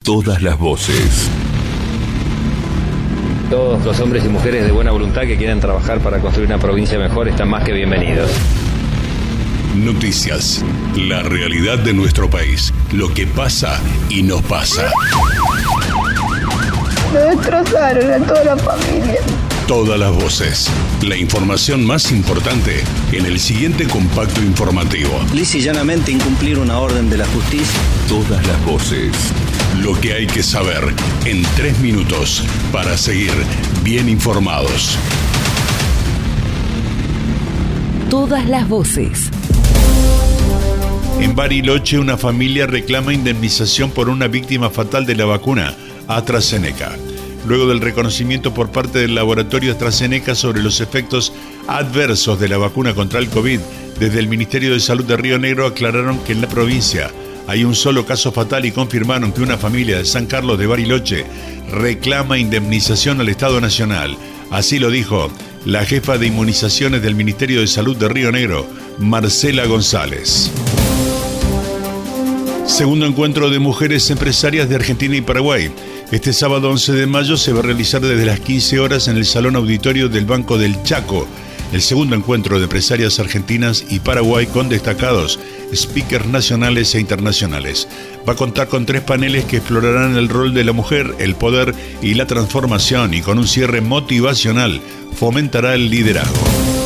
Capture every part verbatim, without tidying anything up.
Todas las voces. Todos los hombres y mujeres de buena voluntad que quieran trabajar para construir una provincia mejor están más que bienvenidos. Noticias. La realidad de nuestro país. Lo que pasa y nos pasa. Me destrozaron a toda la familia. Todas las voces. La información más importante en el siguiente compacto informativo. Lisa y llanamente incumplir una orden de la justicia. Todas las voces. Lo que hay que saber en tres minutos para seguir bien informados. Todas las voces. En Bariloche, una familia reclama indemnización por una víctima fatal de la vacuna AstraZeneca. Luego del reconocimiento por parte del laboratorio AstraZeneca sobre los efectos adversos de la vacuna contra el COVID, desde el Ministerio de Salud de Río Negro aclararon que en la provincia hay un solo caso fatal y confirmaron que una familia de San Carlos de Bariloche reclama indemnización al Estado Nacional. Así lo dijo la jefa de inmunizaciones del Ministerio de Salud de Río Negro, Marcela González. Segundo encuentro de mujeres empresarias de Argentina y Paraguay. Este sábado once de mayo se va a realizar desde las quince horas en el Salón Auditorio del Banco del Chaco, el segundo encuentro de empresarias argentinas y Paraguay con destacados speakers nacionales e internacionales. Va a contar con tres paneles que explorarán el rol de la mujer, el poder y la transformación, y con un cierre motivacional fomentará el liderazgo.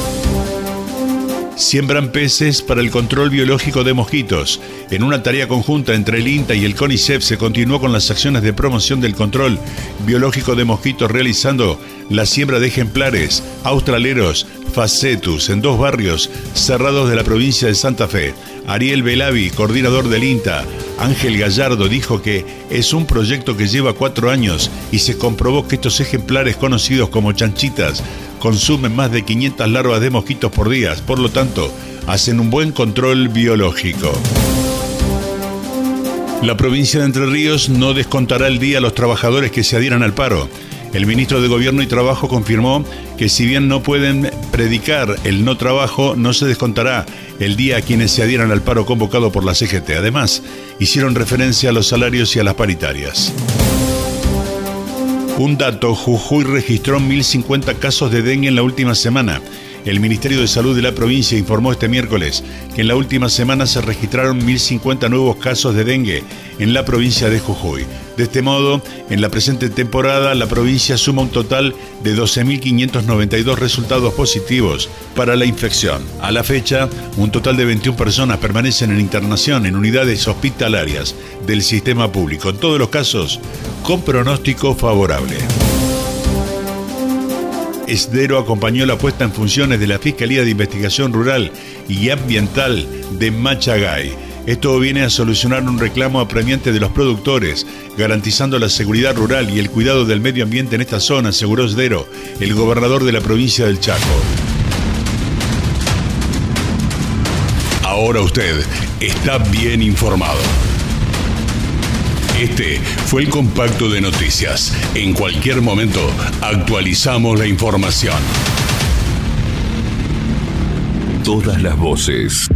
Siembran peces para el control biológico de mosquitos. En una tarea conjunta entre el INTA y el CONICET se continuó con las acciones de promoción del control biológico de mosquitos, realizando la siembra de ejemplares australeros facetus en dos barrios cerrados de la provincia de Santa Fe. Ariel Belavi, coordinador del INTA, Ángel Gallardo, dijo que es un proyecto que lleva cuatro años y se comprobó que estos ejemplares, conocidos como chanchitas, consumen más de quinientas larvas de mosquitos por día, por lo tanto, hacen un buen control biológico. La provincia de Entre Ríos no descontará el día a los trabajadores que se adhieran al paro. El ministro de Gobierno y Trabajo confirmó que si bien no pueden predicar el no trabajo, no se descontará el día a quienes se adhieran al paro convocado por la C G T. Además, hicieron referencia a los salarios y a las paritarias. Un dato: Jujuy registró mil cincuenta casos de dengue en la última semana. El Ministerio de Salud de la provincia informó este miércoles que en la última semana se registraron mil cincuenta nuevos casos de dengue en la provincia de Jujuy. De este modo, en la presente temporada, la provincia suma un total de doce mil quinientos noventa y dos resultados positivos para la infección. A la fecha, un total de veintiuna personas permanecen en internación en unidades hospitalarias del sistema público, en todos los casos con pronóstico favorable. Esdero acompañó la puesta en funciones de la Fiscalía de Investigación Rural y Ambiental de Machagay. Esto viene a solucionar un reclamo apremiante de los productores, garantizando la seguridad rural y el cuidado del medio ambiente en esta zona, aseguró Esdero, el gobernador de la provincia del Chaco. Ahora usted está bien informado. Este fue el compacto de noticias. En cualquier momento actualizamos la información. Todas las voces.